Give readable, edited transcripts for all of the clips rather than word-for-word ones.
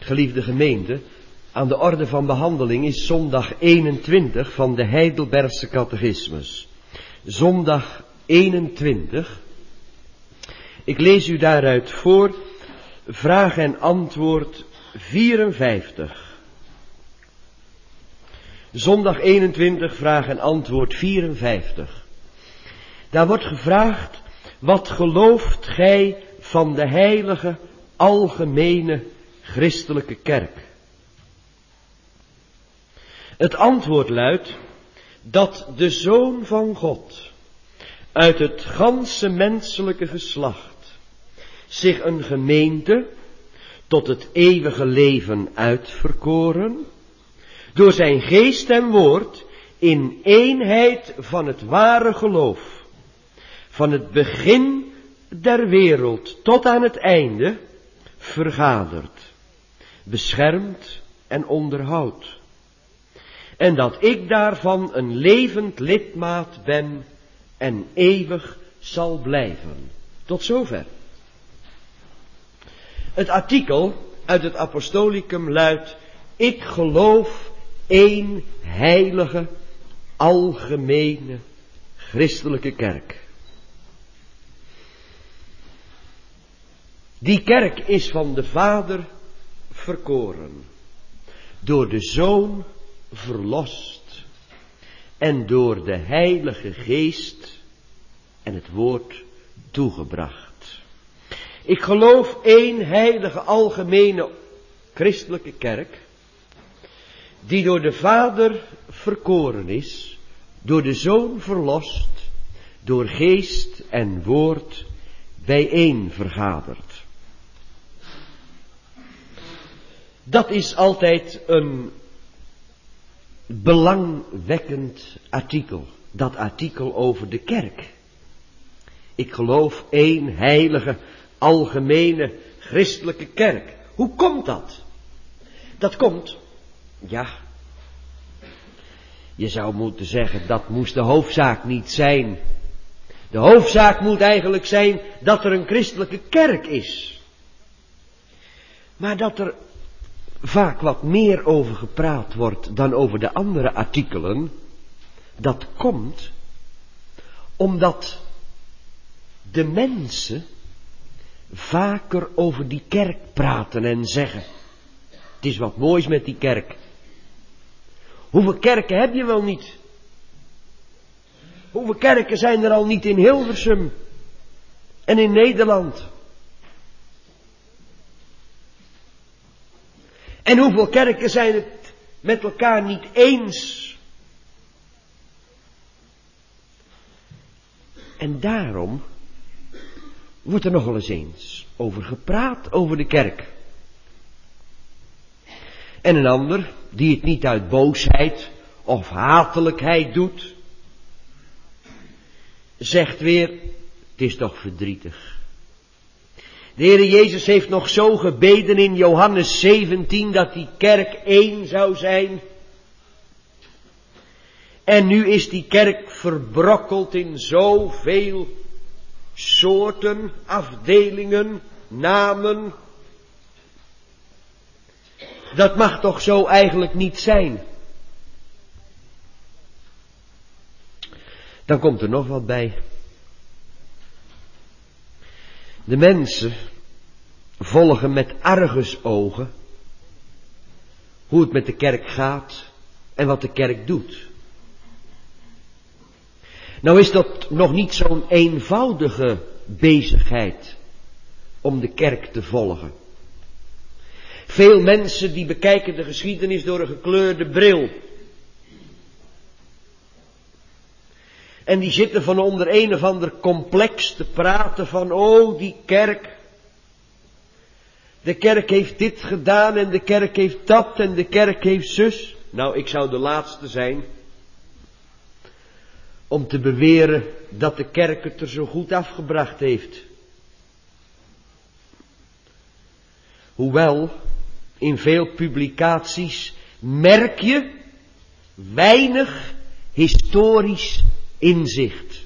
Geliefde gemeente, aan de orde van behandeling is zondag 21 van de Heidelbergse catechismus. Zondag 21. Ik lees u daaruit voor, vraag en antwoord 54. Zondag 21, vraag en antwoord 54. Daar wordt gevraagd, wat gelooft gij van de heilige, algemene, christelijke kerk? Het antwoord luidt, dat de Zoon van God uit het ganse menselijke geslacht zich een gemeente tot het eeuwige leven uitverkoren, door zijn geest en woord in eenheid van het ware geloof, van het begin der wereld tot aan het einde, vergadert, beschermt en onderhoudt. En dat ik daarvan een levend lidmaat ben en eeuwig zal blijven. Tot zover. Het artikel uit het Apostolicum luidt, ik geloof één heilige, algemene, christelijke kerk. Die kerk is van de Vader verkoren, door de Zoon verlost en door de Heilige Geest en het Woord toegebracht. Ik geloof één heilige, algemene, christelijke kerk, die door de Vader verkoren is, door de Zoon verlost, door Geest en Woord bijeen vergaderd. Dat is altijd een belangwekkend artikel. Dat artikel over de kerk. Ik geloof één heilige, algemene, christelijke kerk. Hoe komt dat? Dat komt, ja, je zou moeten zeggen, dat moest de hoofdzaak niet zijn. De hoofdzaak moet eigenlijk zijn dat er een christelijke kerk is. Maar dat er vaak wat meer over gepraat wordt dan over de andere artikelen, dat komt omdat de mensen vaker over die kerk praten en zeggen, het is wat moois met die kerk. Hoeveel kerken heb je wel niet? Hoeveel kerken zijn er al niet in Hilversum en in Nederland? En hoeveel kerken zijn het met elkaar niet eens? En daarom wordt er nog wel eens over gepraat over de kerk. En een ander, die het niet uit boosheid of hatelijkheid doet, zegt weer, het is toch verdrietig. De Heere Jezus heeft nog zo gebeden in Johannes 17 dat die kerk één zou zijn. En nu is die kerk verbrokkeld in zoveel soorten, afdelingen, namen. Dat mag toch zo eigenlijk niet zijn. Dan komt er nog wat bij. De mensen volgen met argusogen hoe het met de kerk gaat en wat de kerk doet. Nou is dat nog niet zo'n eenvoudige bezigheid om de kerk te volgen. Veel mensen die bekijken de geschiedenis door een gekleurde bril. En die zitten van onder een of ander complex te praten van, oh die kerk. De kerk heeft dit gedaan en de kerk heeft dat en de kerk heeft zus. Nou, ik zou de laatste zijn om te beweren dat de kerk het er zo goed afgebracht heeft. Hoewel, in veel publicaties merk je weinig historisch inzicht.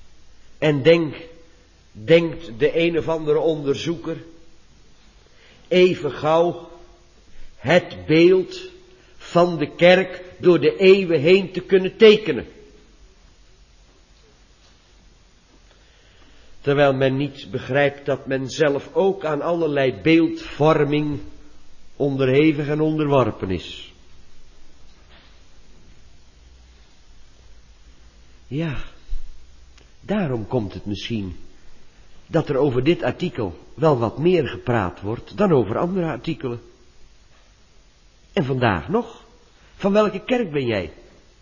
En denkt de een of andere onderzoeker, even gauw het beeld van de kerk door de eeuwen heen te kunnen tekenen. Terwijl men niet begrijpt dat men zelf ook aan allerlei beeldvorming onderhevig en onderworpen is. Ja, daarom komt het misschien dat er over dit artikel wel wat meer gepraat wordt dan over andere artikelen. En vandaag nog, van welke kerk ben jij?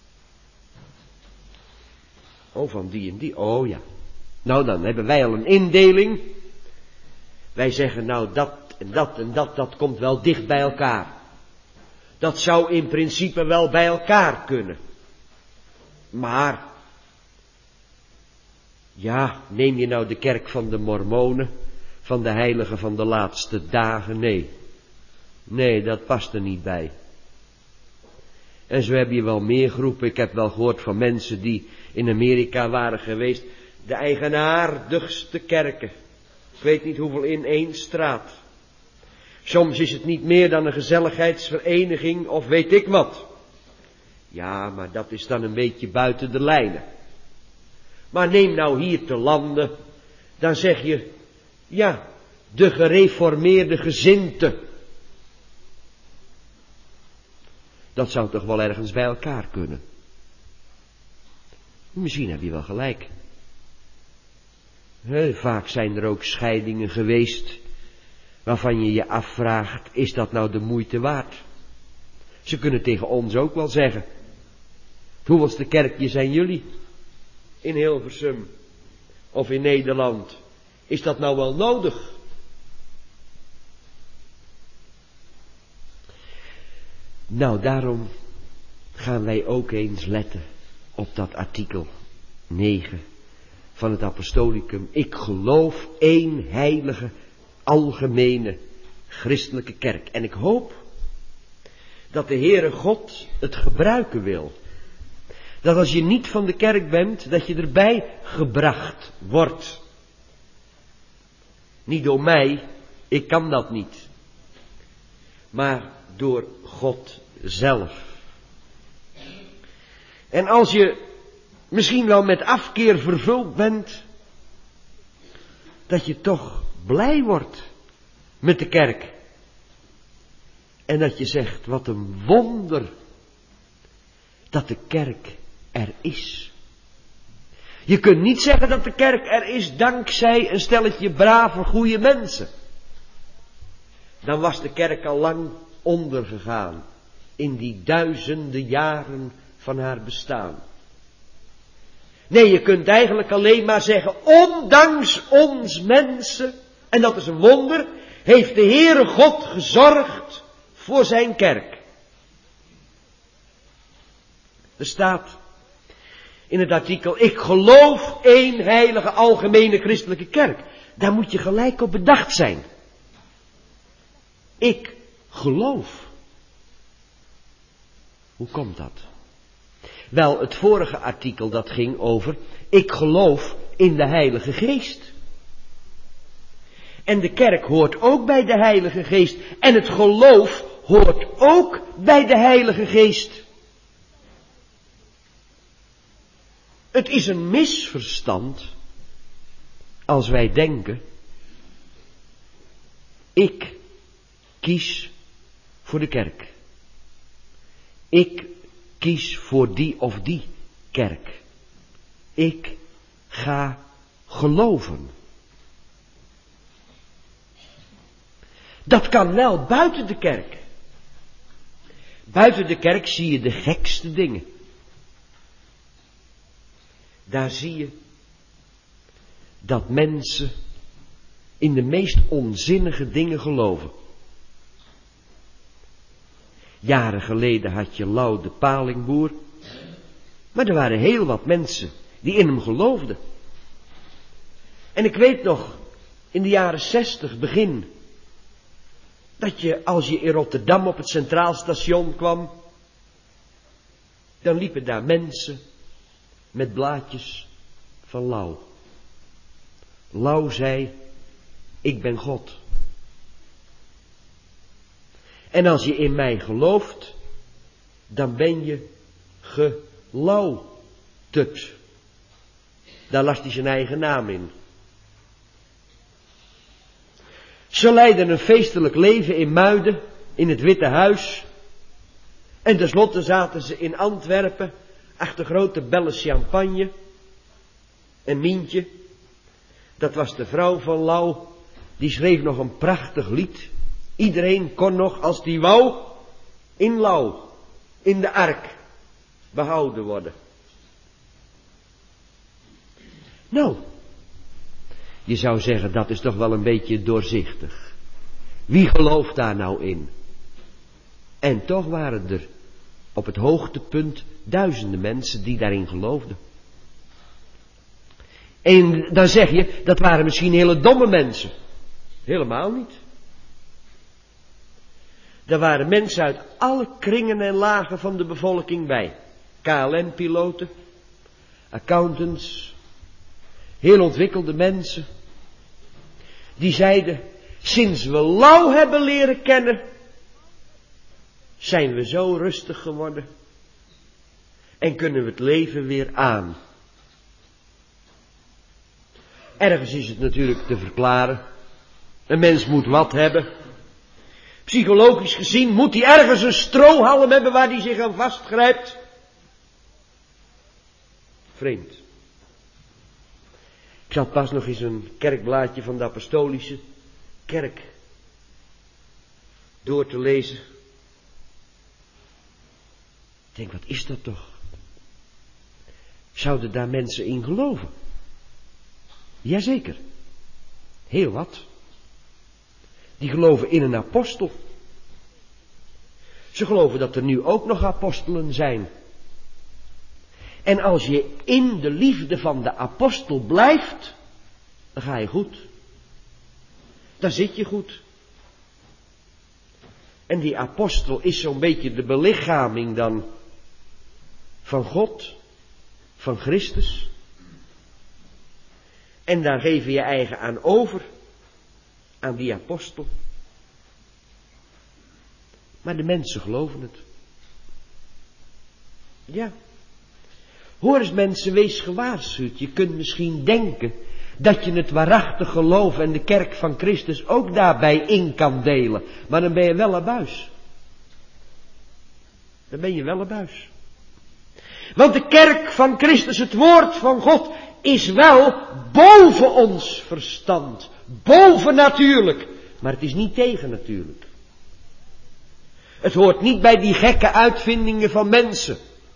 Oh, van die en die, oh ja. Nou, dan hebben wij al een indeling. Wij zeggen nou dat en dat en dat komt wel dicht bij elkaar. Dat zou in principe wel bij elkaar kunnen. Maar, ja, neem je nou de kerk van de Mormonen, van de heiligen van de laatste dagen? Nee, dat past er niet bij. En zo heb je wel meer groepen. Ik heb wel gehoord van mensen die in Amerika waren geweest. De eigenaardigste kerken. Ik weet niet hoeveel in één straat. Soms is het niet meer dan een gezelligheidsvereniging of weet ik wat. Ja, maar dat is dan een beetje buiten de lijnen. Maar neem nou hier te landen, dan zeg je, ja, de gereformeerde gezinte. Dat zou toch wel ergens bij elkaar kunnen. Misschien heb je wel gelijk. Vaak zijn er ook scheidingen geweest waarvan je je afvraagt, is dat nou de moeite waard? Ze kunnen tegen ons ook wel zeggen, hoeveelste kerkje zijn jullie in Hilversum of in Nederland? Is dat nou wel nodig? Nou, daarom gaan wij ook eens letten op dat artikel 9 van het Apostolicum. Ik geloof één heilige, algemene, christelijke kerk. En ik hoop dat de Heere God het gebruiken wil. Dat als je niet van de kerk bent, dat je erbij gebracht wordt. Niet door mij, ik kan dat niet. Maar door God zelf. En als je misschien wel met afkeer vervuld bent, dat je toch blij wordt met de kerk. En dat je zegt, wat een wonder dat de kerk er is. Je kunt niet zeggen dat de kerk er is dankzij een stelletje brave, goede mensen. Dan was de kerk al lang ondergegaan in die duizenden jaren van haar bestaan. Nee, je kunt eigenlijk alleen maar zeggen, ondanks ons mensen, en dat is een wonder, heeft de Heere God gezorgd voor zijn kerk. Er staat in het artikel, ik geloof één heilige algemene christelijke kerk. Daar moet je gelijk op bedacht zijn. Ik geloof. Hoe komt dat? Wel, het vorige artikel dat ging over, ik geloof in de Heilige Geest. En de kerk hoort ook bij de Heilige Geest. En het geloof hoort ook bij de Heilige Geest. Het is een misverstand als wij denken, ik kies voor de kerk. Ik kies voor die of die kerk. Ik ga geloven. Dat kan wel buiten de kerk. Buiten de kerk zie je de gekste dingen. Daar zie je dat mensen in de meest onzinnige dingen geloven. Jaren geleden had je Lau de palingboer, maar er waren heel wat mensen die in hem geloofden. En ik weet nog, in de jaren 60 begin, dat je als je in Rotterdam op het Centraal Station kwam, dan liepen daar mensen met blaadjes van Lau. Lau zei, ik ben God. En als je in mij gelooft, dan ben je gelouterd. Daar last hij zijn eigen naam in. Ze leidden een feestelijk leven in Muiden, in het Witte Huis. En tenslotte zaten ze in Antwerpen, achter grote bellen champagne. En Mientje, dat was de vrouw van Lau, die schreef nog een prachtig lied. Iedereen kon nog, als die wou, in Lau, in de ark, behouden worden. Nou, je zou zeggen, dat is toch wel een beetje doorzichtig. Wie gelooft daar nou in? En toch waren er op het hoogtepunt duizenden mensen die daarin geloofden. En dan zeg je, dat waren misschien hele domme mensen. Helemaal niet. Er waren mensen uit alle kringen en lagen van de bevolking bij. KLM-piloten, accountants, heel ontwikkelde mensen. Die zeiden, sinds we Lau hebben leren kennen, zijn we zo rustig geworden. En kunnen we het leven weer aan. Ergens is het natuurlijk te verklaren. Een mens moet wat hebben. Psychologisch gezien moet hij ergens een strohalm hebben waar hij zich aan vastgrijpt. Vreemd. Ik zat pas nog eens een kerkblaadje van de apostolische kerk door te lezen. Ik denk, wat is dat toch? Zouden daar mensen in geloven? Jazeker. Heel wat. Die geloven in een apostel. Ze geloven dat er nu ook nog apostelen zijn. En als je in de liefde van de apostel blijft, dan ga je goed. Dan zit je goed. En die apostel is zo'n beetje de belichaming dan van God, van Christus. En daar geef je je eigen aan over, aan die apostel. Maar de mensen geloven het. Ja. Hoor eens mensen, wees gewaarschuwd. Je kunt misschien denken dat je het waarachtig geloof en de kerk van Christus ook daarbij in kan delen. Maar dan ben je wel abuis. Dan ben je wel abuis. Want de kerk van Christus, het woord van God, is wel boven ons verstand. Boven natuurlijk. Maar het is niet tegen natuurlijk. Het hoort niet bij die gekke uitvindingen van mensen.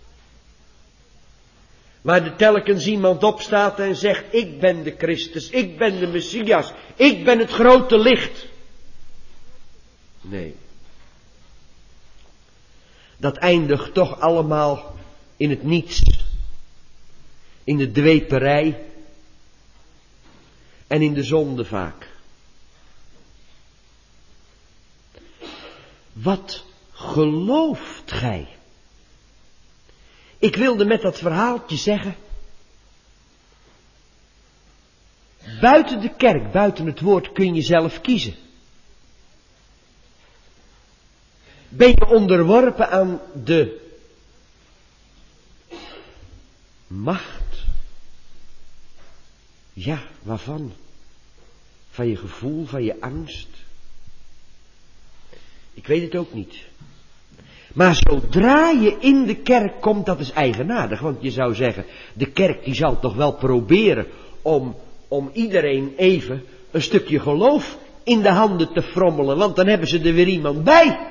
Waar er telkens iemand opstaat en zegt, ik ben de Christus, ik ben de Messias, ik ben het grote licht. Nee. Dat eindigt toch allemaal in het niets. In de dweperij. En in de zonde vaak. Wat gelooft gij? Ik wilde met dat verhaaltje zeggen. Buiten de kerk, buiten het woord kun je zelf kiezen. Ben je onderworpen aan de macht? Ja, waarvan? Van je gevoel, van je angst? Ik weet het ook niet. Maar zodra je in de kerk komt, dat is eigenaardig. Want je zou zeggen, de kerk die zal toch wel proberen om iedereen even een stukje geloof in de handen te frommelen. Want dan hebben ze er weer iemand bij.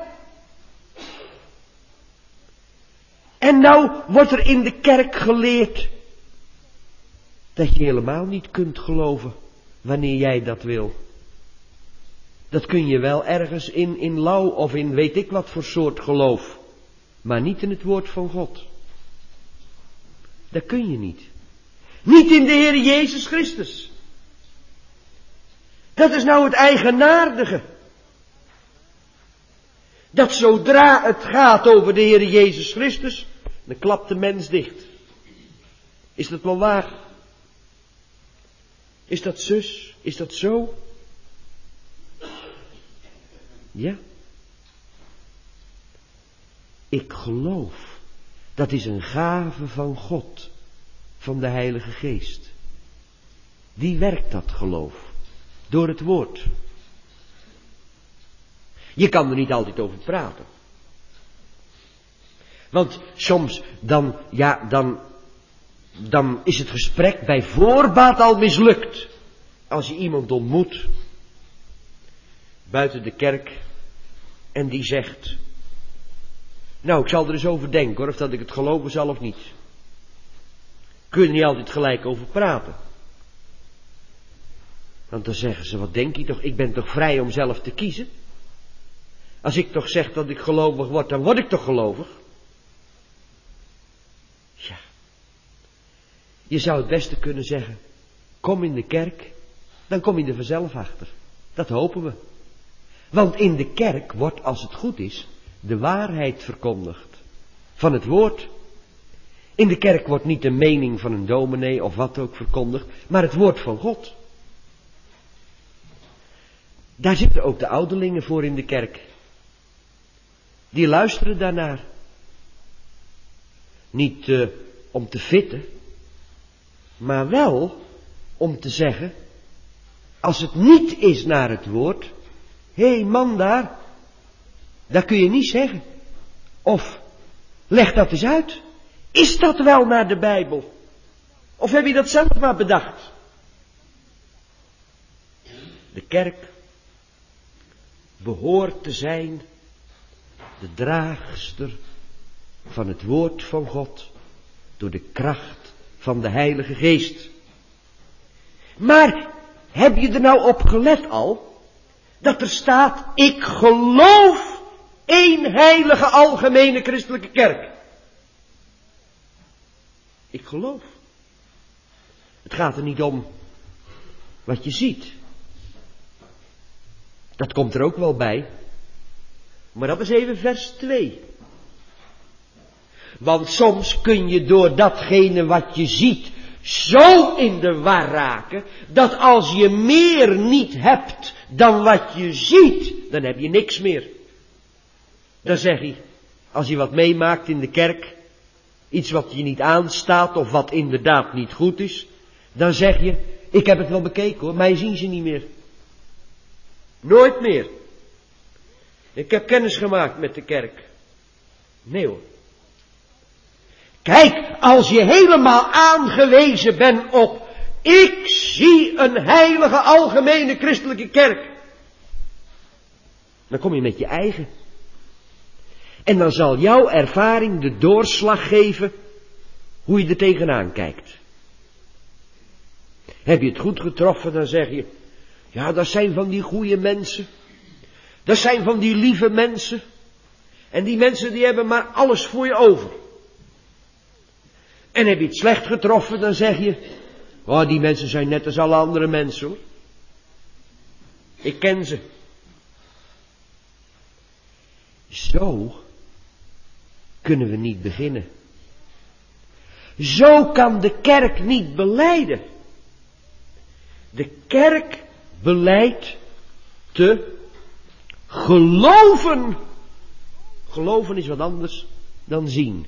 En nou wordt er in de kerk geleerd dat je helemaal niet kunt geloven wanneer jij dat wil. Dat kun je wel ergens in Lau of in weet ik wat voor soort geloof. Maar niet in het woord van God. Dat kun je niet. Niet in de Heer Jezus Christus. Dat is nou het eigenaardige. Dat zodra het gaat over de Heer Jezus Christus, dan klapt de mens dicht. Is dat wel waar? Is dat zus? Is dat zo? Ja. ik geloof. Dat is een gave van God, van de Heilige Geest. Die werkt dat geloof, door het woord. Je kan er niet altijd over praten. Want soms dan is het gesprek bij voorbaat al mislukt. Als je iemand ontmoet, buiten de kerk, en die zegt, nou, ik zal er eens over denken hoor, of dat ik het geloven zal of niet. Kun je er niet altijd gelijk over praten. Want dan zeggen ze, wat denk je toch, ik ben toch vrij om zelf te kiezen? Als ik toch zeg dat ik gelovig word, dan word ik toch gelovig? Ja. Je zou het beste kunnen zeggen, kom in de kerk, dan kom je er vanzelf achter. Dat hopen we. Want in de kerk wordt, als het goed is, de waarheid verkondigd. Van het woord. In de kerk wordt niet de mening van een dominee of wat ook verkondigd, maar het woord van God. Daar zitten ook de ouderlingen voor in de kerk. Die luisteren daarnaar. Niet om te vitten, maar wel om te zeggen, als het niet is naar het woord, hé man daar, dat kun je niet zeggen. Of, leg dat eens uit. Is dat wel naar de Bijbel? Of heb je dat zelf maar bedacht? De kerk behoort te zijn de draagster van het woord van God door de kracht van de Heilige Geest. Maar heb je er nou op gelet al dat er staat, ik geloof één heilige algemene christelijke kerk. Ik geloof. Het gaat er niet om wat je ziet. Dat komt er ook wel bij. Maar dat is even vers 2. Want soms kun je door datgene wat je ziet zo in de war raken, dat als je meer niet hebt dan wat je ziet, dan heb je niks meer. Dan zeg je, als je wat meemaakt in de kerk, iets wat je niet aanstaat of wat inderdaad niet goed is, dan zeg je, ik heb het wel bekeken hoor, mij zien ze niet meer. Nooit meer. Ik heb kennis gemaakt met de kerk. Nee hoor. Kijk, als je helemaal aangewezen bent op, ik zie een heilige algemene christelijke kerk, dan kom je met je eigen. En dan zal jouw ervaring de doorslag geven hoe je er tegenaan kijkt. Heb je het goed getroffen, dan zeg je, ja, dat zijn van die goede mensen. Dat zijn van die lieve mensen. En die mensen die hebben maar alles voor je over. En heb je het slecht getroffen, dan zeg je, oh, die mensen zijn net als alle andere mensen hoor. Ik ken ze. Zo kunnen we niet beginnen. Zo kan de kerk niet belijden. De kerk belijdt te geloven. Geloven is wat anders dan zien.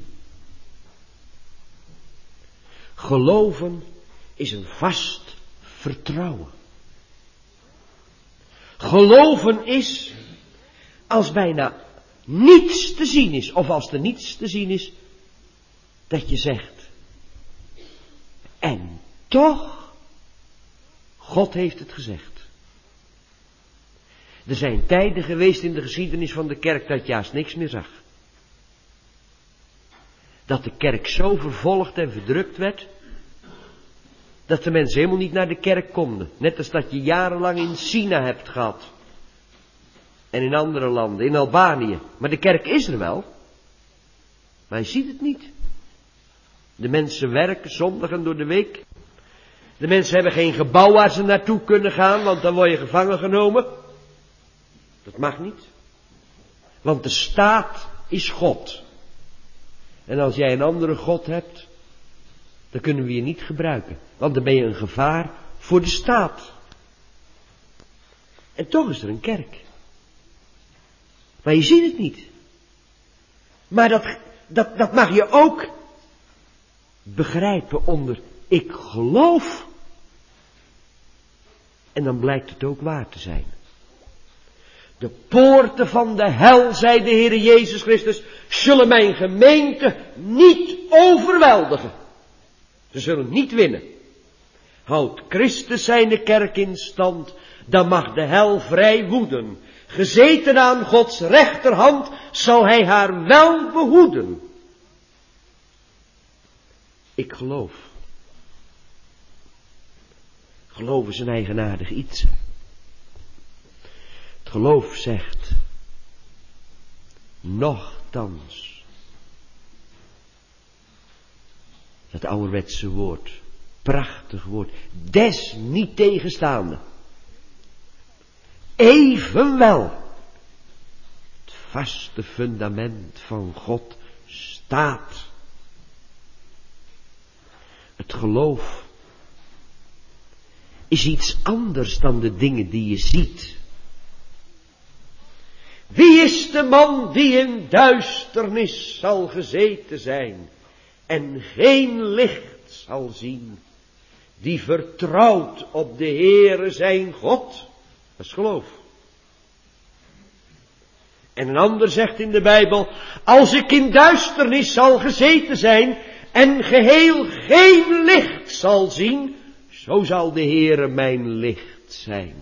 Geloven is een vast vertrouwen. Geloven is als bijna niets te zien is, of als er niets te zien is, dat je zegt, en toch, God heeft het gezegd. Er zijn tijden geweest in de geschiedenis van de kerk dat je haast niks meer zag. Dat de kerk zo vervolgd en verdrukt werd, dat de mensen helemaal niet naar de kerk konden. Net als dat je jarenlang in China hebt gehad. En in andere landen, in Albanië. Maar de kerk is er wel. Maar je ziet het niet. De mensen werken zondagen door de week. De mensen hebben geen gebouw waar ze naartoe kunnen gaan, want dan word je gevangen genomen. Dat mag niet. Want de staat is God. En als jij een andere God hebt, dan kunnen we je niet gebruiken. Want dan ben je een gevaar voor de staat. En toch is er een kerk. Maar je ziet het niet. Maar dat mag je ook begrijpen onder ik geloof. En dan blijkt het ook waar te zijn. De poorten van de hel, zei de Heer Jezus Christus, zullen mijn gemeente niet overweldigen. Ze zullen niet winnen. Houdt Christus zijn kerk in stand, dan mag de hel vrij woeden. Gezeten aan Gods rechterhand zal hij haar wel behoeden. Ik geloof. Geloof is een eigenaardig iets. Het geloof zegt, nochtans. Dat ouderwetse woord, prachtig woord, desniettegenstaande. Evenwel, het vaste fundament van God staat. Het geloof is iets anders dan de dingen die je ziet. Wie is de man die in duisternis zal gezeten zijn en geen licht zal zien, die vertrouwt op de Heere zijn God? Dat is geloof. En een ander zegt in de Bijbel, als ik in duisternis zal gezeten zijn en geheel geen licht zal zien, zo zal de Heere mijn licht zijn.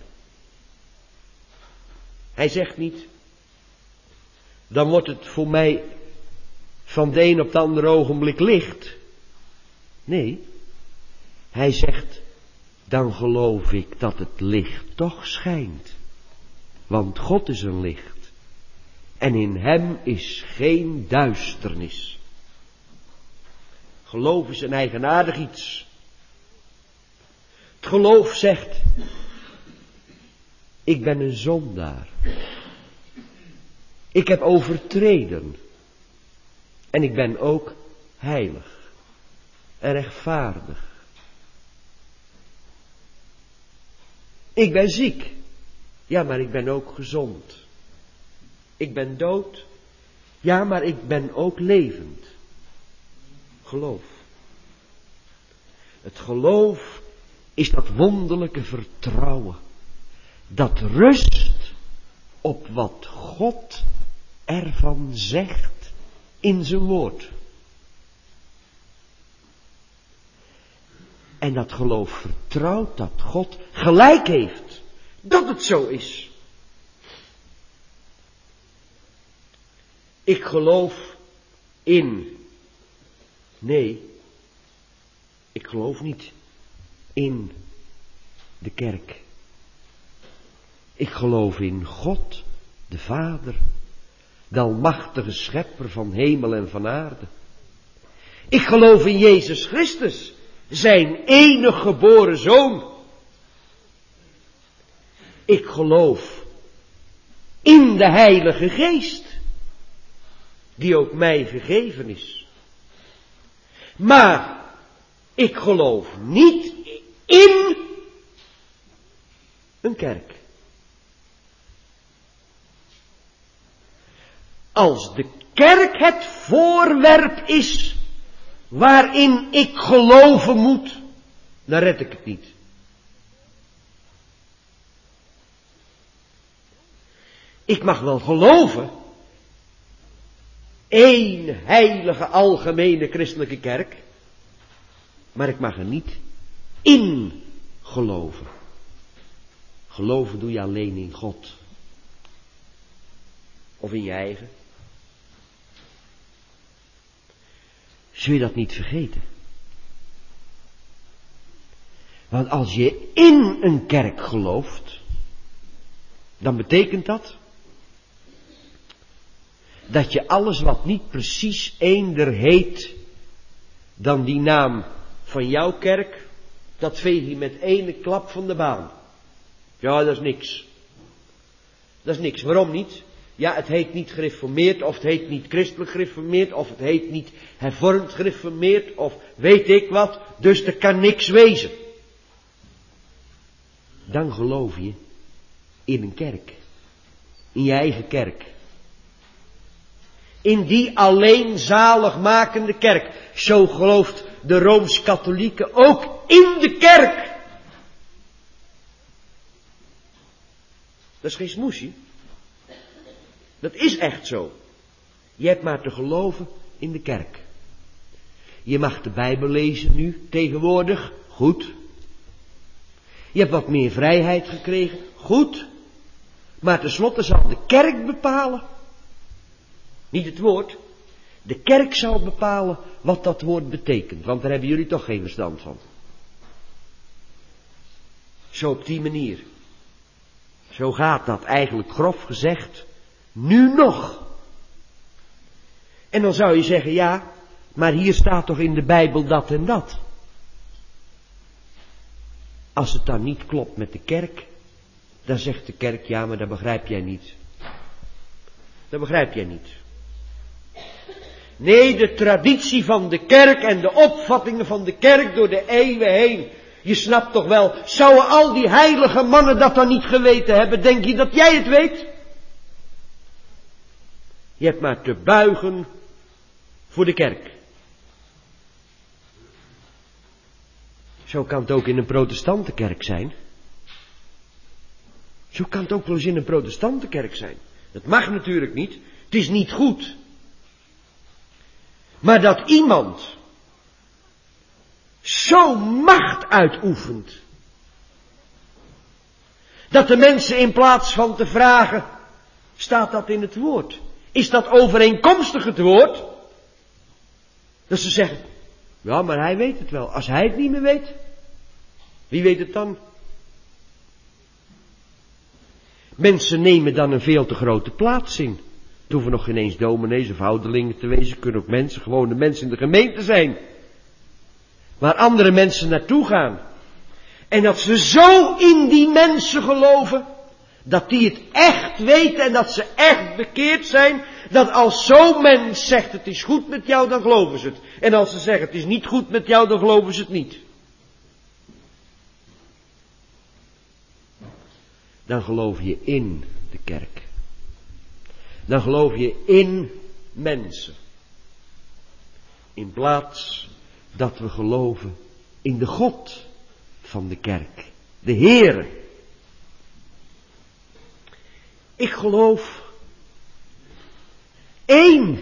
Hij zegt niet, dan wordt het voor mij van de een op het andere ogenblik licht. Nee, hij zegt, dan geloof ik dat het licht toch schijnt. Want God is een licht. En in hem is geen duisternis. Geloof is een eigenaardig iets. Het geloof zegt, ik ben een zondaar. Ik heb overtreden. En ik ben ook heilig en rechtvaardig. Ik ben ziek. Ja, maar ik ben ook gezond. Ik ben dood. Ja, maar ik ben ook levend. Geloof. Het geloof is dat wonderlijke vertrouwen. Dat rust op wat God ervan zegt in zijn woord. En dat geloof vertrouwt dat God gelijk heeft. Dat het zo is. Ik geloof in. Nee, ik geloof niet in de kerk. Ik geloof in God, de Vader, de almachtige schepper van hemel en van aarde. Ik geloof in Jezus Christus, zijn enige geboren Zoon. Ik geloof in de Heilige Geest, die ook mij gegeven is. Maar ik geloof niet in een kerk. Als de kerk het voorwerp is waarin ik geloven moet, dan red ik het niet. Ik mag wel geloven, één heilige algemene christelijke kerk, maar ik mag er niet in geloven. Geloven doe je alleen in God. Of in je eigen. Zul je dat niet vergeten? Want als je in een kerk gelooft, dan betekent dat dat je alles wat niet precies eender heet dan die naam van jouw kerk, dat veeg je met ene klap van de baan. Ja, dat is niks. Dat is niks. Waarom niet? Ja, het heet niet gereformeerd, of het heet niet christelijk gereformeerd, of het heet niet hervormd gereformeerd, of weet ik wat, dus er kan niks wezen. Dan geloof je in een kerk. In je eigen kerk. In die alleen zaligmakende kerk. Zo gelooft de Rooms-Katholieke ook in de kerk. Dat is geen smoesie. Dat is echt zo. Je hebt maar te geloven in de kerk. Je mag de Bijbel lezen nu, tegenwoordig. Goed. Je hebt wat meer vrijheid gekregen. Goed. Maar tenslotte zal de kerk bepalen. Niet het woord. De kerk zal bepalen wat dat woord betekent. Want daar hebben jullie toch geen verstand van. Zo op die manier. Zo gaat dat eigenlijk grof gezegd. Nu nog. En dan zou je zeggen, ja, maar hier staat toch in de Bijbel dat en dat. Als het dan niet klopt met de kerk, dan zegt de kerk, ja, maar dat begrijp jij niet. Dat begrijp jij niet. Nee, de traditie van de kerk en de opvattingen van de kerk door de eeuwen heen. Je snapt toch wel, zouden al die heilige mannen dat dan niet geweten hebben? Denk je dat jij het weet? Je hebt maar te buigen voor de kerk. Zo kan het ook in een protestantenkerk zijn. Zo kan het ook wel eens in een protestantenkerk zijn. Dat mag natuurlijk niet. Het is niet goed. Maar dat iemand zo macht uitoefent. Dat de mensen in plaats van te vragen, staat dat in het woord? Is dat overeenkomstig het woord? Dat ze zeggen, ja, maar hij weet het wel. Als hij het niet meer weet, wie weet het dan? Mensen nemen dan een veel te grote plaats in. Het hoeven nog geen eens dominees of ouderlingen te wezen. Kunnen ook mensen, gewone mensen in de gemeente zijn. Waar andere mensen naartoe gaan. En dat ze zo in die mensen geloven. Dat die het echt weten en dat ze echt bekeerd zijn. Dat als zo'n mens zegt het is goed met jou, dan geloven ze het. En als ze zeggen het is niet goed met jou, dan geloven ze het niet. Dan geloof je in de kerk. Dan geloof je in mensen. In plaats dat we geloven in de God van de kerk. De Heere. Ik geloof één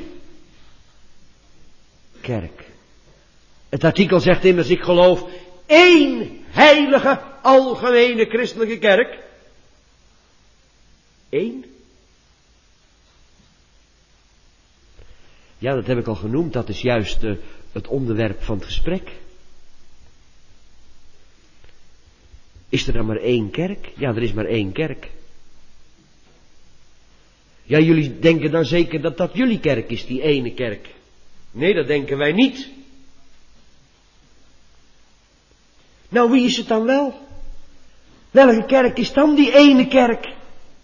kerk. Het artikel zegt immers, ik geloof één heilige, algemene christelijke kerk. Eén? Ja, dat heb ik al genoemd, dat is juist het onderwerp van het gesprek. Is er dan maar één kerk? Ja, er is maar één kerk. Ja, jullie denken dan zeker dat dat jullie kerk is, die ene kerk. Nee, dat denken wij niet. Nou, wie is het dan wel? Welke kerk is dan die ene kerk?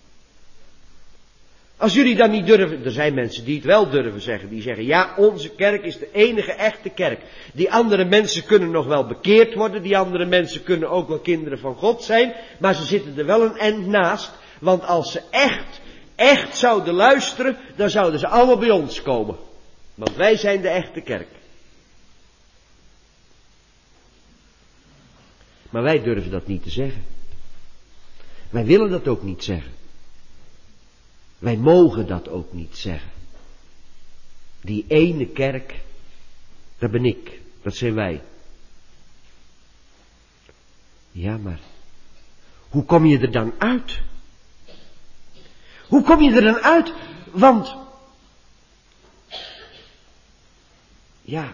Als jullie dat niet durven, er zijn mensen die het wel durven zeggen. Die zeggen, ja, onze kerk is de enige echte kerk. Die andere mensen kunnen nog wel bekeerd worden. Die andere mensen kunnen ook wel kinderen van God zijn. Maar ze zitten er wel een eind naast. Want als ze echt zouden luisteren, dan zouden ze allemaal bij ons komen. Want wij zijn de echte kerk. Maar wij durven dat niet te zeggen. Wij willen dat ook niet zeggen. Wij mogen dat ook niet zeggen. Die ene kerk, dat ben ik, dat zijn wij. Ja, maar hoe kom je er dan uit? Hoe kom je er dan uit? Want, ja,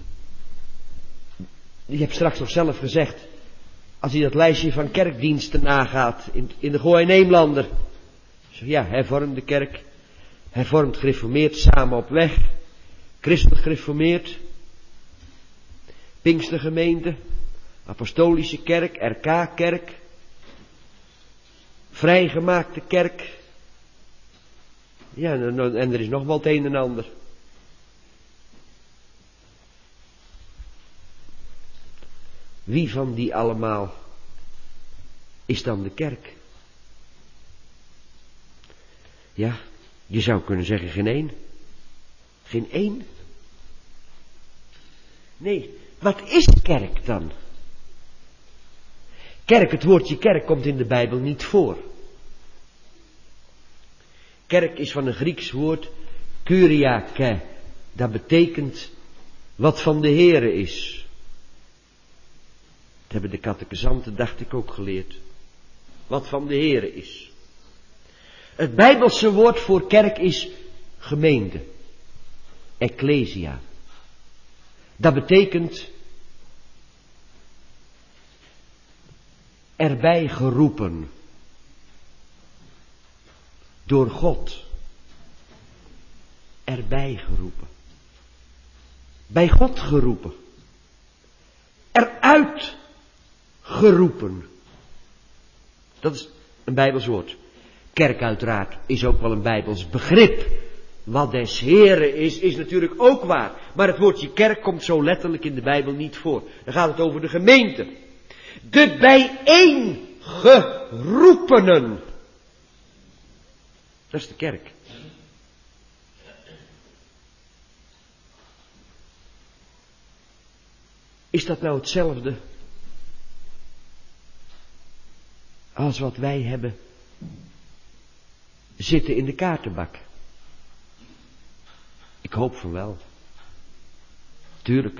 je hebt straks nog zelf gezegd, als je dat lijstje van kerkdiensten nagaat in de Gooi- en Eemlander. Ja, hervormde kerk, hervormd gereformeerd, samen op weg, christelijk gereformeerd, Pinkstergemeente, apostolische kerk, RK-kerk, vrijgemaakte kerk. Ja, en er is nog wel het een en ander. Wie van die allemaal is dan de kerk? Ja, je zou kunnen zeggen geen één. Geen één? Nee, wat is kerk dan? Kerk, het woordje kerk komt in de Bijbel niet voor. Kerk is van een Grieks woord, kuriake. Dat betekent wat van de Heere is. Dat hebben de catechizanten, dacht ik, ook geleerd. Wat van de Heere is. Het Bijbelse woord voor kerk is gemeente. Ecclesia. Dat betekent erbij geroepen. Door God. Erbij geroepen. Bij God geroepen. Eruit geroepen. Dat is een Bijbels woord. Kerk uiteraard is ook wel een Bijbels begrip. Wat des Heren is natuurlijk ook waar. Maar het woordje kerk komt zo letterlijk in de Bijbel niet voor. Dan gaat het over de gemeente. De bijeengeroepenen. Dat is de kerk. Is dat nou hetzelfde als wat wij hebben zitten in de kaartenbak? Ik hoop van wel. Tuurlijk.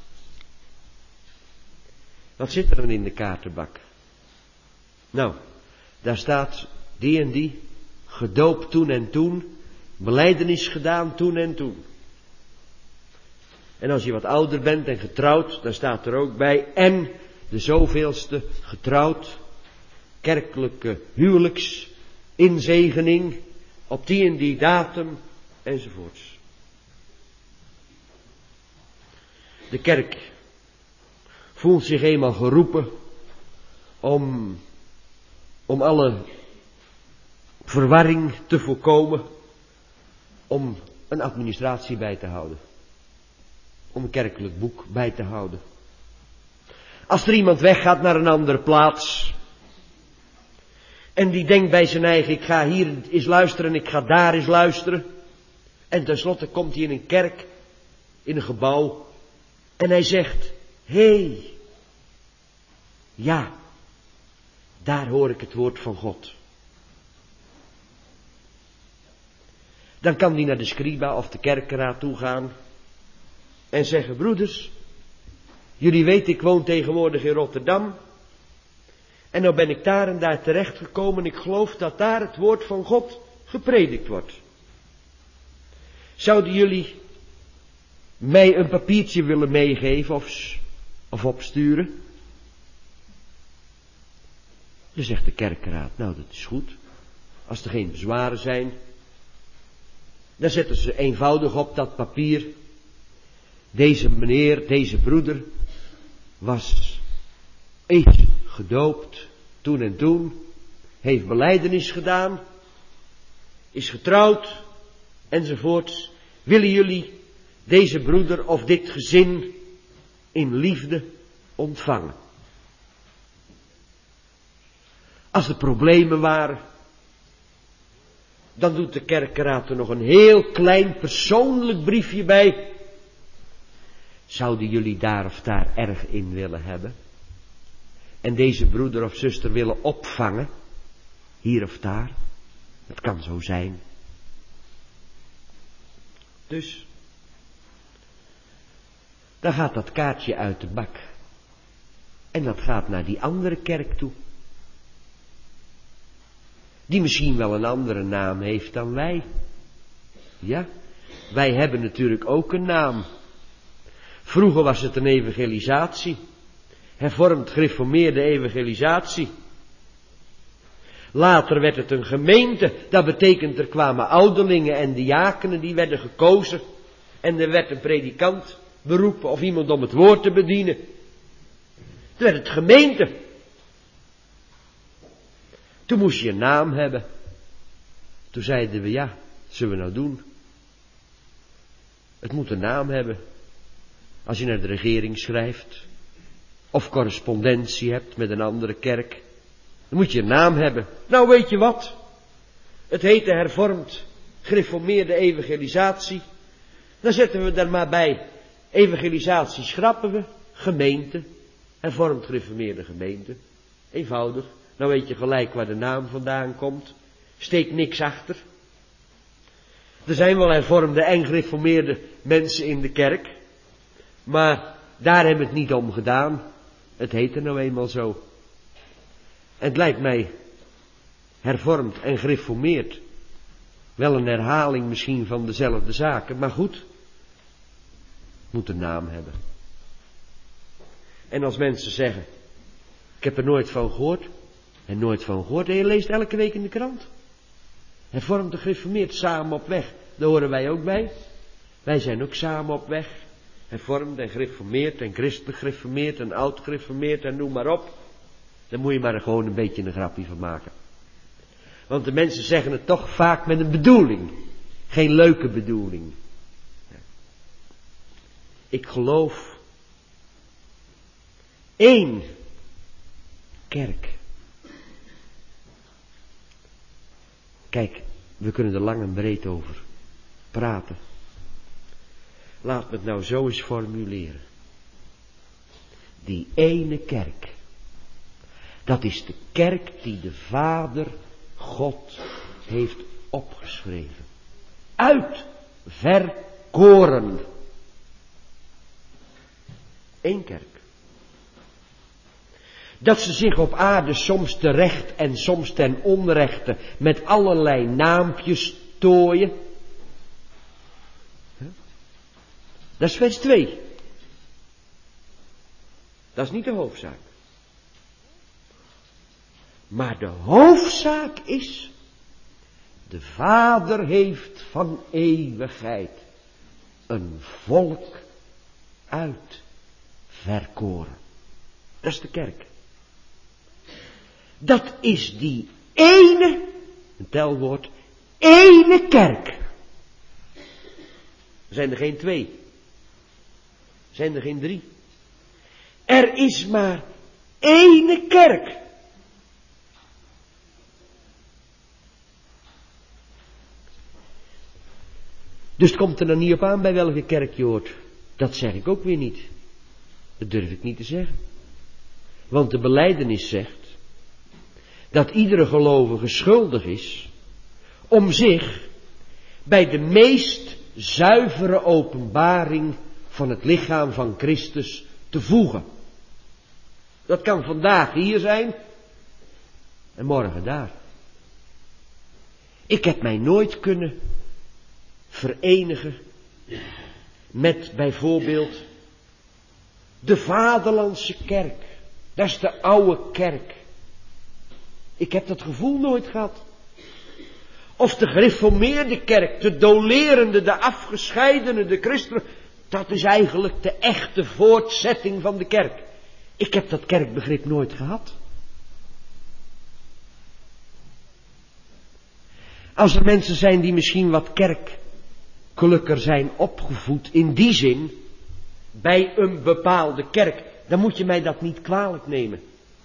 Wat zit er dan in de kaartenbak? Nou, daar staat die en die, gedoopt toen en toen, belijdenis gedaan toen en toen. En als je wat ouder bent en getrouwd, dan staat er ook bij, en de zoveelste getrouwd, kerkelijke huwelijksinzegening, op die en die datum, enzovoorts. De kerk voelt zich eenmaal geroepen om alle verwarring te voorkomen, om een administratie bij te houden. Om een kerkelijk boek bij te houden. Als er iemand weggaat naar een andere plaats, en die denkt bij zijn eigen, ik ga hier eens luisteren en ik ga daar eens luisteren. En tenslotte komt hij in een kerk, in een gebouw, en hij zegt, hé, ja, daar hoor ik het woord van God. Dan kan hij naar de scriba of de kerkenraad toe gaan en zeggen, broeders, jullie weten, ik woon tegenwoordig in Rotterdam. En nou ben ik daar en daar terechtgekomen en ik geloof dat daar het woord van God gepredikt wordt. Zouden jullie mij een papiertje willen meegeven of opsturen? Dan zegt de kerkenraad, nou dat is goed. Als er geen bezwaren zijn, dan zetten ze eenvoudig op dat papier. Deze meneer, deze broeder is gedoopt toen en toen, heeft belijdenis gedaan, is getrouwd enzovoorts. Willen jullie deze broeder of dit gezin in liefde ontvangen? Als er problemen waren, dan doet de kerkenraad er nog een heel klein persoonlijk briefje bij. Zouden jullie daar of daar erg in willen hebben? En deze broeder of zuster willen opvangen? Hier of daar? Het kan zo zijn. Dus, dan gaat dat kaartje uit de bak. En dat gaat naar die andere kerk toe. Die misschien wel een andere naam heeft dan wij. Ja, wij hebben natuurlijk ook een naam. Vroeger was het een evangelisatie. Hervormd gereformeerde evangelisatie. Later werd het een gemeente. Dat betekent er kwamen ouderlingen en diakenen die werden gekozen. En er werd een predikant beroepen of iemand om het woord te bedienen. Toen werd het gemeente. Toen moest je een naam hebben. Toen zeiden we, ja, wat zullen we nou doen? Het moet een naam hebben. Als je naar de regering schrijft, of correspondentie hebt met een andere kerk, dan moet je een naam hebben. Nou, weet je wat? Het heette hervormd gereformeerde evangelisatie. Dan zetten we er maar bij, evangelisatie schrappen we, gemeente, hervormd gereformeerde gemeente. Eenvoudig, nou weet je gelijk waar de naam vandaan komt. Steek niks achter. Er zijn wel hervormde en gereformeerde mensen in de kerk, maar daar hebben we het niet om gedaan. Het heet er nou eenmaal zo. En het lijkt mij hervormd en gereformeerd wel een herhaling misschien van dezelfde zaken, maar goed, moet een naam hebben. En als mensen zeggen, ik heb er nooit van gehoord, en je leest elke week in de krant. Hervormd en gereformeerd, samen op weg, daar horen wij ook bij. Wij zijn ook samen op weg, hervormd en gereformeerd en christelijk gereformeerd en oud gereformeerd en noem maar op. Daar moet je maar gewoon een beetje een grapje van maken. Want de mensen zeggen het toch vaak met een bedoeling. Geen leuke bedoeling. Ik geloof één kerk. Kijk, we kunnen er lang en breed over praten. Laat me het nou zo eens formuleren. Die ene kerk. Dat is de kerk die de Vader God heeft opgeschreven. Uitverkoren. Eén kerk. Dat ze zich op aarde soms terecht en soms ten onrechte met allerlei naampjes tooien. Dat is vers 2. Dat is niet de hoofdzaak. Maar de hoofdzaak is, de Vader heeft van eeuwigheid een volk uitverkoren. Dat is de kerk. Dat is die ene, een telwoord, ene kerk. Er zijn er geen 2. Er zijn er geen 3. Er is maar ene kerk. Dus het komt er dan niet op aan bij welke kerk je hoort. Dat zeg ik ook weer niet. Dat durf ik niet te zeggen. Want de belijdenis zegt dat iedere gelovige schuldig is om zich bij de meest zuivere openbaring van het lichaam van Christus te voegen. Dat kan vandaag hier zijn en morgen daar. Ik heb mij nooit kunnen verenigen met bijvoorbeeld de Vaderlandse kerk. Dat is de oude kerk. Ik heb dat gevoel nooit gehad. Of de gereformeerde kerk, de dolerende, de afgescheidene, de christenen. Dat is eigenlijk de echte voortzetting van de kerk. Ik heb dat kerkbegrip nooit gehad. Als er mensen zijn die misschien wat kerkelijker zijn opgevoed, in die zin, bij een bepaalde kerk, dan moet je mij dat niet kwalijk nemen.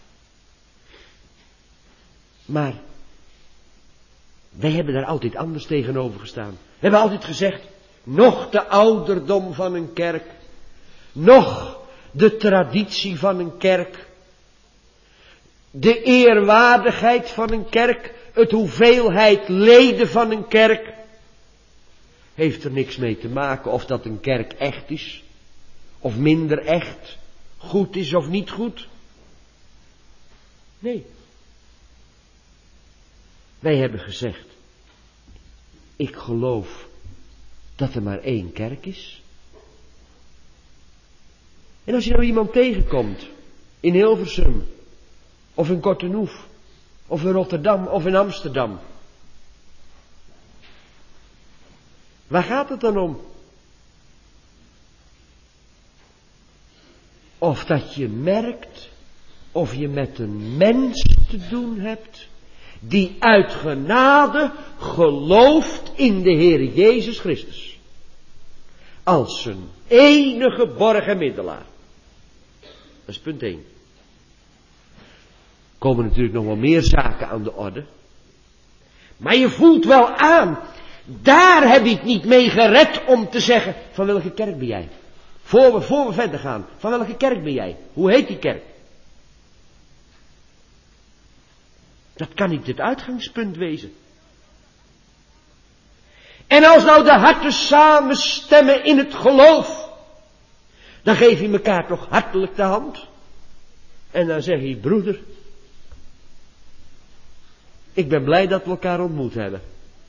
Maar wij hebben daar altijd anders tegenover gestaan. We hebben altijd gezegd, nog de ouderdom van een kerk, nog de traditie van een kerk, de eerwaardigheid van een kerk, het hoeveelheid leden van een kerk, heeft er niks mee te maken of dat een kerk echt is, of minder echt, goed is of niet goed. Nee. Wij hebben gezegd, ik geloof dat er maar één kerk is. En als je nou iemand tegenkomt, in Hilversum, of in Kortenhoef, of in Rotterdam, of in Amsterdam. Waar gaat het dan om? Of dat je merkt, of je met een mens te doen hebt, die uit genade gelooft in de Heer Jezus Christus. Als zijn enige borg en middelaar. Dat is punt 1. Komen natuurlijk nog wel meer zaken aan de orde. Maar je voelt wel aan Daar heb ik niet mee gered om te zeggen, van welke kerk ben jij? Voor we verder gaan, van welke kerk ben jij? Hoe heet die kerk? Dat kan niet het uitgangspunt wezen. En als nou de harten samenstemmen in het geloof, dan geef je elkaar toch hartelijk de hand. En dan zeg je, broeder, ik ben blij dat we elkaar ontmoet hebben.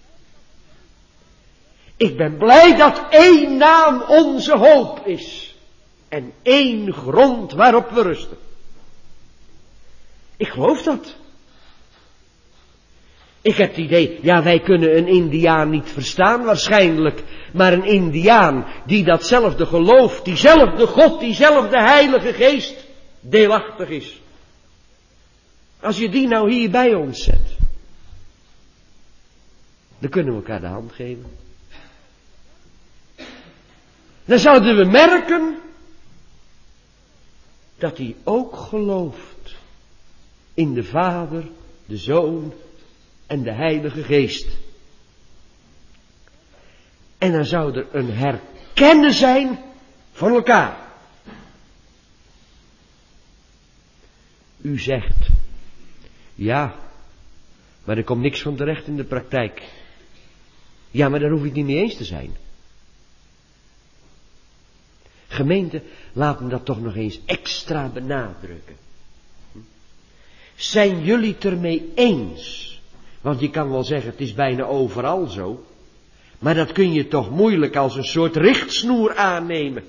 Ik ben blij dat één naam onze hoop is. En één grond waarop we rusten. Ik geloof dat. Ik heb het idee, ja, wij kunnen een Indiaan niet verstaan waarschijnlijk. Maar een Indiaan die datzelfde geloof, diezelfde God, diezelfde Heilige Geest deelachtig is. Als je die nou hier bij ons zet, dan kunnen we elkaar de hand geven. Dan zouden we merken dat hij ook gelooft in de Vader, de Zoon en de Heilige Geest. En dan zou er een herkennen zijn van elkaar. U zegt, ja, maar er komt niks van terecht in de praktijk. Ja, maar daar hoef ik niet mee eens te zijn. Gemeente, laat me dat toch nog eens extra benadrukken. Zijn jullie het ermee eens? Want je kan wel zeggen, het is bijna overal zo. Maar dat kun je toch moeilijk als een soort richtsnoer aannemen.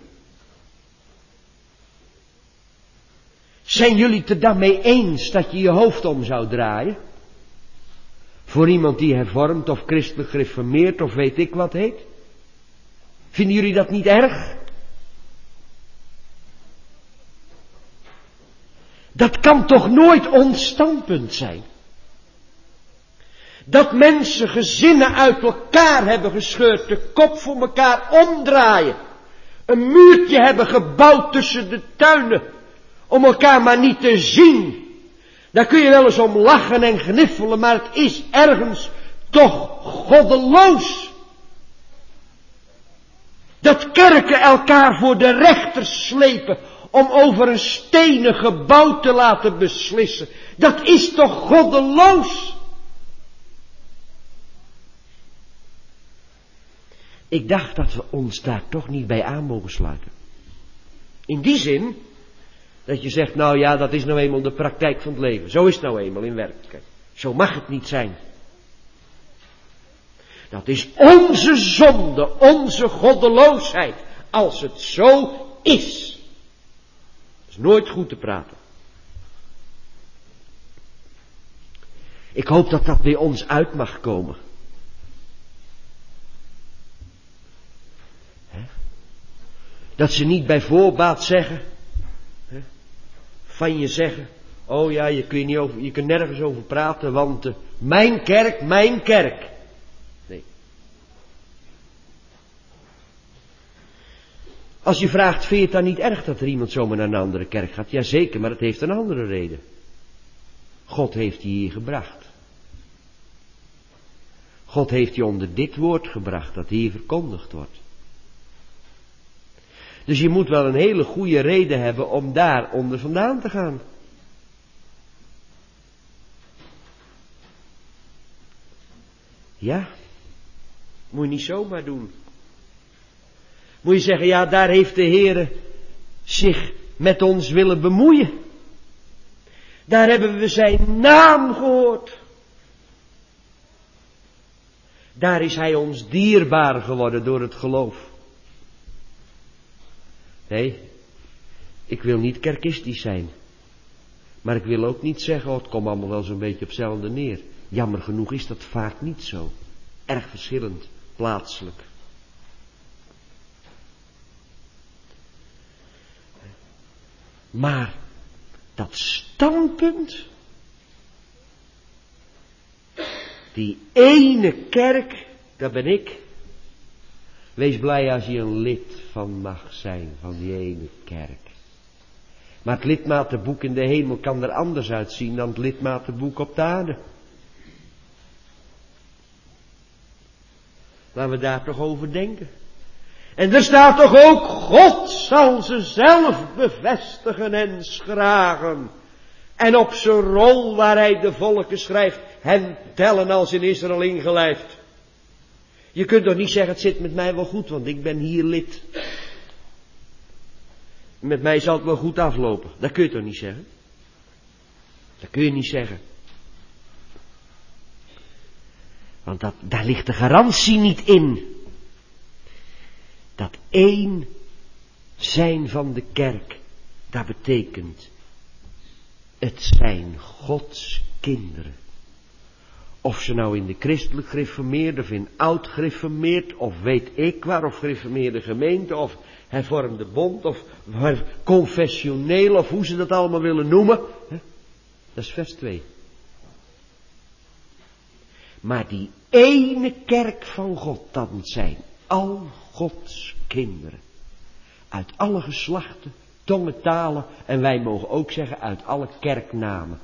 Zijn jullie het er dan mee eens dat je je hoofd om zou draaien? Voor iemand die hervormd of christelijk gereformeerd of weet ik wat heet? Vinden jullie dat niet erg? Dat kan toch nooit ons standpunt zijn? Dat mensen gezinnen uit elkaar hebben gescheurd, de kop voor elkaar omdraaien. Een muurtje hebben gebouwd tussen de tuinen, om elkaar maar niet te zien. Daar kun je wel eens om lachen en gniffelen, maar het is ergens toch goddeloos. Dat kerken elkaar voor de rechter slepen om over een stenen gebouw te laten beslissen. Dat is toch goddeloos? Ik dacht dat we ons daar toch niet bij aan mogen sluiten. In die zin dat je zegt, nou ja, dat is nou eenmaal de praktijk van het leven. Zo is het nou eenmaal in werkelijkheid. Zo mag het niet zijn. Dat is onze zonde, onze goddeloosheid, als het zo is. Dat is nooit goed te praten. Ik hoop dat dat bij ons uit mag komen. Dat ze niet bij voorbaat zeggen, van je zeggen, oh ja, je kunt nergens over praten, want mijn kerk. Nee. Als je vraagt, vind je het dan niet erg dat er iemand zomaar naar een andere kerk gaat? Jazeker, maar het heeft een andere reden. God heeft je hier gebracht. God heeft je onder dit woord gebracht, dat hier verkondigd wordt. Dus je moet wel een hele goede reden hebben om daar onder vandaan te gaan. Ja, moet je niet zomaar doen. Moet je zeggen, ja, daar heeft de Heere zich met ons willen bemoeien. Daar hebben we zijn naam gehoord. Daar is hij ons dierbaar geworden door het geloof. Nee, ik wil niet kerkistisch zijn. Maar ik wil ook niet zeggen, het komt allemaal wel zo'n beetje op hetzelfde neer. Jammer genoeg is dat vaak niet zo. Erg verschillend, plaatselijk. Maar dat standpunt, die ene kerk, dat ben ik. Wees blij als je een lid van mag zijn, van die ene kerk. Maar het lidmatenboek in de hemel kan er anders uitzien dan het lidmatenboek op de aarde. Laten we daar toch over denken. En er staat toch ook, God zal ze zelf bevestigen en schragen. En op zijn rol waar hij de volken schrijft, hen tellen als in Israël ingelijfd. Je kunt toch niet zeggen, het zit met mij wel goed, want ik ben hier lid. Met mij zal het wel goed aflopen. Dat kun je toch niet zeggen? Dat kun je niet zeggen. Want daar ligt de garantie niet in. Dat één zijn van de kerk, dat betekent, het zijn Gods kinderen. Of ze nou in de christelijk gereformeerd of in oud gereformeerd of weet ik waar, of gereformeerde gemeente of hervormde bond of confessioneel of hoe ze dat allemaal willen noemen. Dat is vers 2. Maar die ene kerk van God, dat zijn al Gods kinderen. Uit alle geslachten, tongen, talen en wij mogen ook zeggen uit alle kerknamen.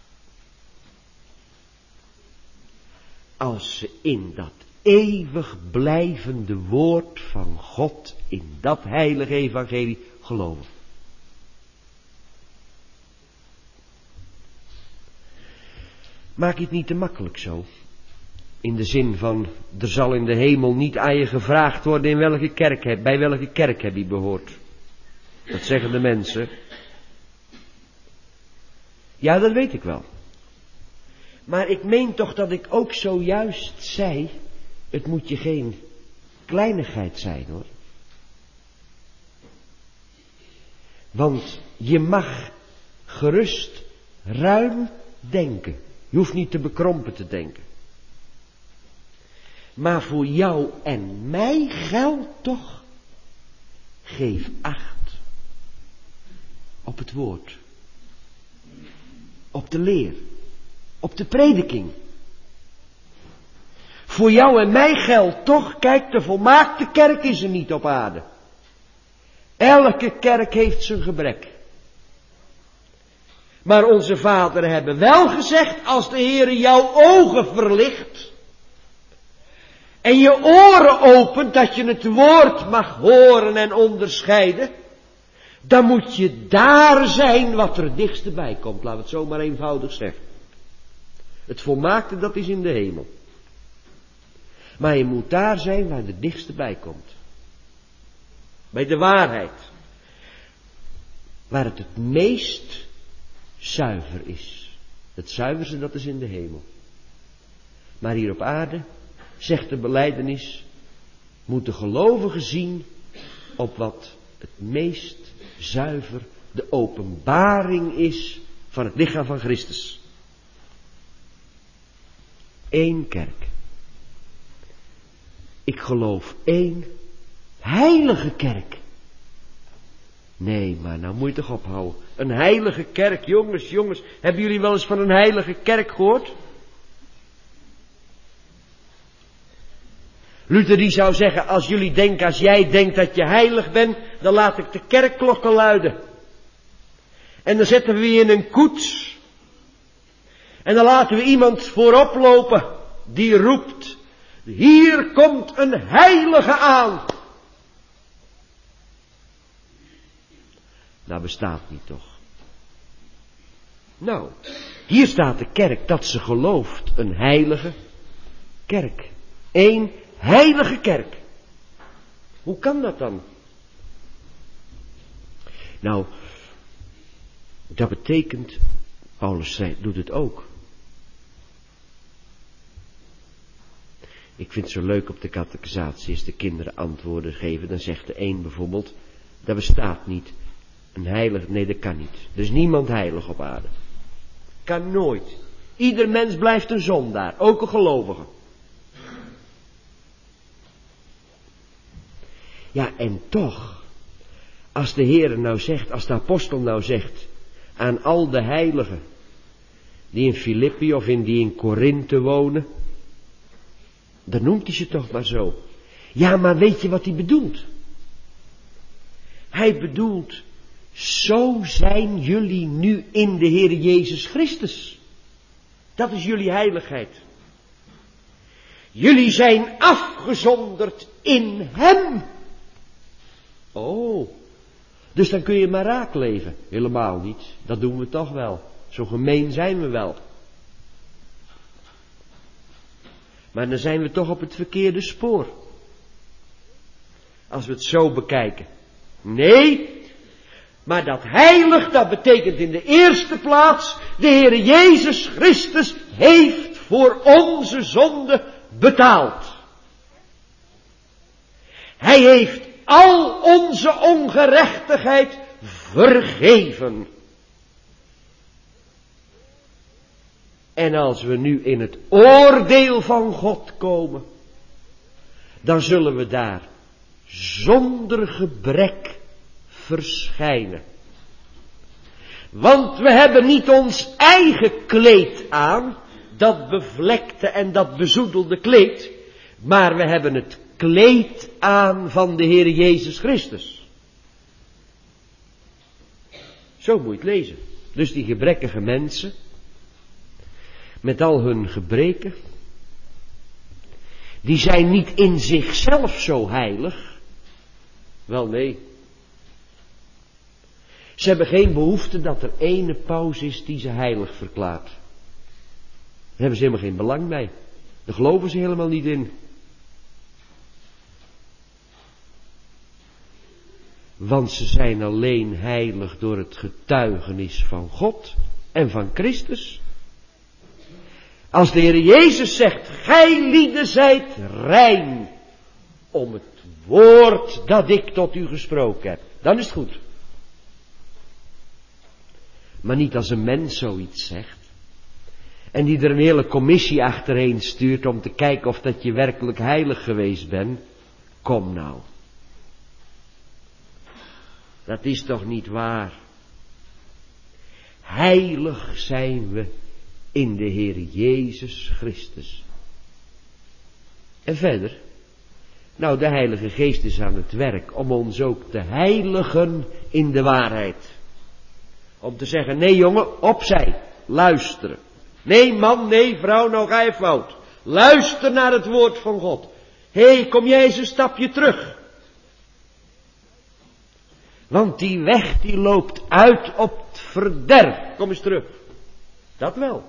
Als ze in dat eeuwig blijvende woord van God, in dat heilige evangelie geloven. Maak je het niet te makkelijk zo. In de zin van, er zal in de hemel niet aan je gevraagd worden in welke kerk bij welke kerk heb je behoort. Dat zeggen de mensen. Ja, dat weet ik wel. Maar ik meen toch dat ik ook zojuist zei, het moet je geen kleinigheid zijn hoor. Want je mag gerust ruim denken. Je hoeft niet te bekrompen te denken. Maar voor jou en mij geldt toch, geef acht op het woord, op de leer, op de prediking. Voor jou en mij geldt toch, kijk, de volmaakte kerk is er niet op aarde. Elke kerk heeft zijn gebrek. Maar onze vaderen hebben wel gezegd, als de Heer jouw ogen verlicht en je oren opent, dat je het woord mag horen en onderscheiden, dan moet je daar zijn wat er het dichtste bij komt. Laten we het zo maar eenvoudig zeggen. Het volmaakte, dat is in de hemel. Maar je moet daar zijn waar het dichtste bij komt. Bij de waarheid. Waar het meest zuiver is. Het zuiverste, dat is in de hemel. Maar hier op aarde, zegt de belijdenis, moet de gelovige zien op wat het meest zuiver de openbaring is van het lichaam van Christus. Eén kerk. Ik geloof één heilige kerk. Nee, maar nou moet je toch ophouden. Een heilige kerk, jongens, hebben jullie wel eens van een heilige kerk gehoord? Luther die zou zeggen, als jij denkt dat je heilig bent, dan laat ik de kerkklokken luiden. En dan zetten we je in een koets. En dan laten we iemand voorop lopen die roept, hier komt een heilige aan. Dat bestaat niet toch? Nou, hier staat de kerk dat ze gelooft, een heilige kerk. Eén heilige kerk. Hoe kan dat dan? Nou, dat betekent, Paulus doet het ook. Ik vind het zo leuk op de catechisatie, als de kinderen antwoorden geven, dan zegt de een bijvoorbeeld, dat bestaat niet. Een heilige, nee dat kan niet. Er is niemand heilig op aarde. Kan nooit. Ieder mens blijft een zondaar, ook een gelovige. Ja, en toch, als de Heer nou zegt, als de apostel nou zegt, aan al de heiligen, die in Filippi of die in Korinthe wonen, dan noemt hij ze toch maar zo. Ja, maar weet je wat hij bedoelt? Hij bedoelt, zo zijn jullie nu in de Heer Jezus Christus. Dat is jullie heiligheid. Jullie zijn afgezonderd in hem. Oh, dus dan kun je maar raak leven. Helemaal niet, dat doen we toch wel. Zo gemeen zijn we wel. Maar dan zijn we toch op het verkeerde spoor. Als we het zo bekijken. Nee, maar dat heilig, dat betekent in de eerste plaats, de Heer Jezus Christus heeft voor onze zonde betaald. Hij heeft al onze ongerechtigheid vergeven. En als we nu in het oordeel van God komen, dan zullen we daar zonder gebrek verschijnen. Want we hebben niet ons eigen kleed aan, dat bevlekte en dat bezoedelde kleed, maar we hebben het kleed aan van de Heer Jezus Christus. Zo moet je het lezen. Dus die gebrekkige mensen, met al hun gebreken, die zijn niet in zichzelf zo heilig. Wel nee. Ze hebben geen behoefte dat er ene paus is die ze heilig verklaart. Daar hebben ze helemaal geen belang bij. Daar geloven ze helemaal niet in. Want ze zijn alleen heilig door het getuigenis van God en van Christus. Als de Heer Jezus zegt, gij lieden zijt rein om het woord dat ik tot u gesproken heb, dan is het goed. Maar niet als een mens zoiets zegt. En die er een hele commissie achterheen stuurt om te kijken of dat je werkelijk heilig geweest bent. Kom nou. Dat is toch niet waar. Heilig zijn we in de Heer Jezus Christus. En verder. Nou, de Heilige Geest is aan het werk om ons ook te heiligen in de waarheid. Om te zeggen, nee jongen, opzij, luisteren. Nee man, nee vrouw, nou ga je fout. Luister naar het woord van God. Hé, kom jij eens een stapje terug. Want die weg die loopt uit op het verderf. Kom eens terug. Dat wel.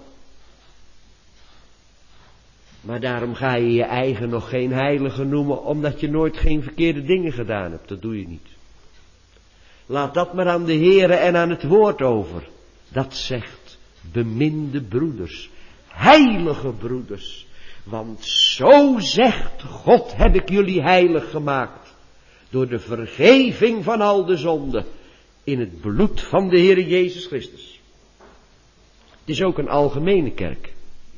Maar daarom ga je je eigen nog geen heilige noemen, omdat je nooit geen verkeerde dingen gedaan hebt. Dat doe je niet. Laat dat maar aan de Heere en aan het woord over. Dat zegt, beminde broeders, heilige broeders. Want zo zegt God, heb ik jullie heilig gemaakt. Door de vergeving van al de zonden in het bloed van de Heere Jezus Christus. Het is ook een algemene kerk.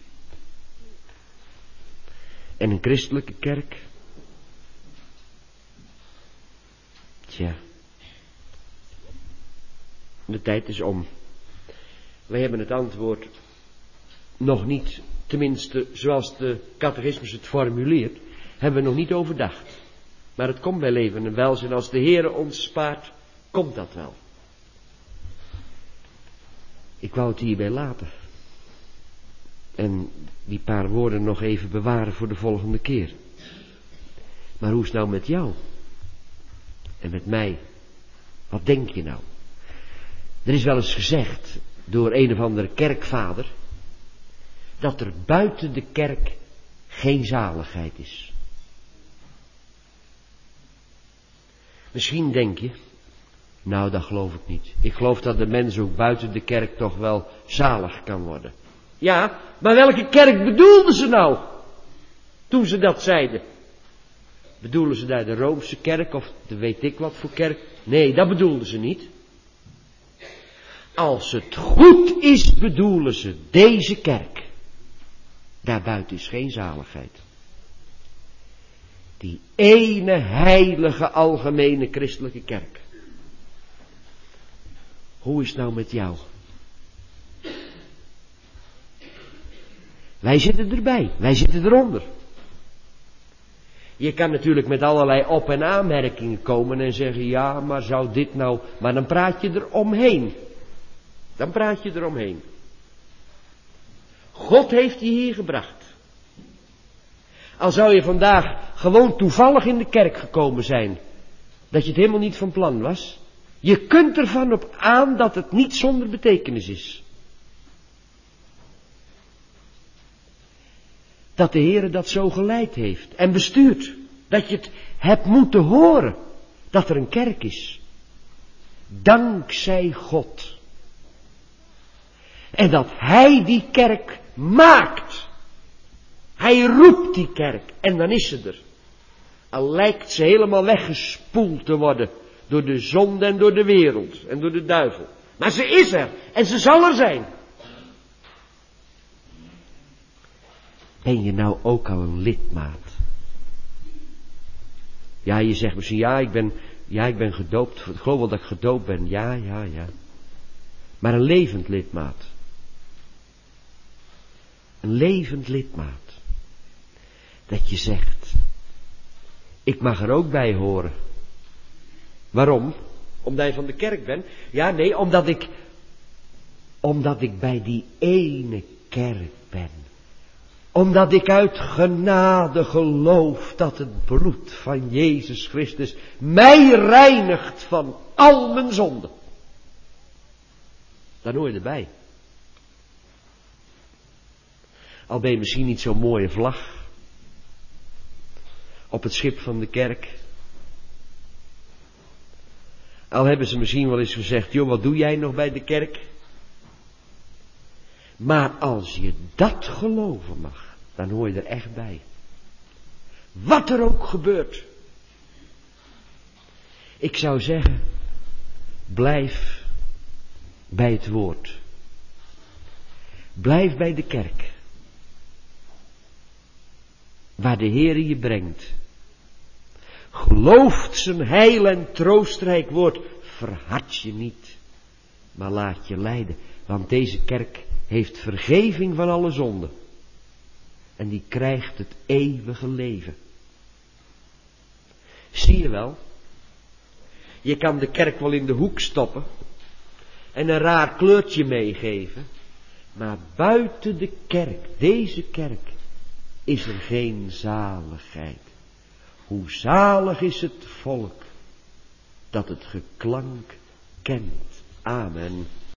En een christelijke kerk. Tja. De tijd is om. Wij hebben het antwoord nog niet, tenminste zoals de catechismus het formuleert, hebben we nog niet overdacht. Maar het komt bij leven en welzijn. Als de Heere ons spaart, komt dat wel. Ik wou het hierbij laten. En die paar woorden nog even bewaren voor de volgende keer. Maar hoe is het nou met jou? En met mij? Wat denk je nou? Er is wel eens gezegd door een of andere kerkvader, dat er buiten de kerk geen zaligheid is. Misschien denk je, nou dat geloof ik niet. Ik geloof dat de mens ook buiten de kerk toch wel zalig kan worden. Ja, maar welke kerk bedoelden ze nou, toen ze dat zeiden? Bedoelen ze daar de Roomse kerk of de weet ik wat voor kerk? Nee, dat bedoelden ze niet. Als het goed is, bedoelen ze deze kerk. Daarbuiten is geen zaligheid. Die ene heilige algemene christelijke kerk. Hoe is het nou met jou? Wij zitten erbij, wij zitten eronder. Je kan natuurlijk met allerlei op- en aanmerkingen komen en zeggen, ja, maar zou dit nou... Maar dan praat je er omheen. Dan praat je er omheen. God heeft je hier gebracht. Al zou je vandaag gewoon toevallig in de kerk gekomen zijn, dat je het helemaal niet van plan was. Je kunt ervan op aan dat het niet zonder betekenis is. Dat de Heere dat zo geleid heeft en bestuurt. Dat je het hebt moeten horen dat er een kerk is. Dankzij God. En dat Hij die kerk maakt. Hij roept die kerk en dan is ze er. Al lijkt ze helemaal weggespoeld te worden door de zonde en door de wereld en door de duivel. Maar ze is er en ze zal er zijn. Ben je nou ook al een lidmaat? Ja, je zegt misschien, ik ben gedoopt. Ik geloof wel dat ik gedoopt ben. Ja. Maar een levend lidmaat. Een levend lidmaat. Dat je zegt, ik mag er ook bij horen. Waarom? Omdat je van de kerk bent? Ja, nee, omdat ik bij die ene kerk ben. Omdat ik uit genade geloof dat het bloed van Jezus Christus mij reinigt van al mijn zonden. Dan hoor je erbij. Al ben je misschien niet zo'n mooie vlag op het schip van de kerk. Al hebben ze misschien wel eens gezegd, joh, wat doe jij nog bij de kerk? Maar als je dat geloven mag, dan hoor je er echt bij. Wat er ook gebeurt. Ik zou zeggen, blijf bij het woord. Blijf bij de kerk. Waar de Heere je brengt. Gelooft zijn heil en troostrijk woord. Verhard je niet, maar laat je leiden. Want deze kerk heeft vergeving van alle zonden. En die krijgt het eeuwige leven. Zie je wel? Je kan de kerk wel in de hoek stoppen. En een raar kleurtje meegeven. Maar buiten de kerk, deze kerk, is er geen zaligheid. Hoe zalig is het volk dat het geklank kent. Amen.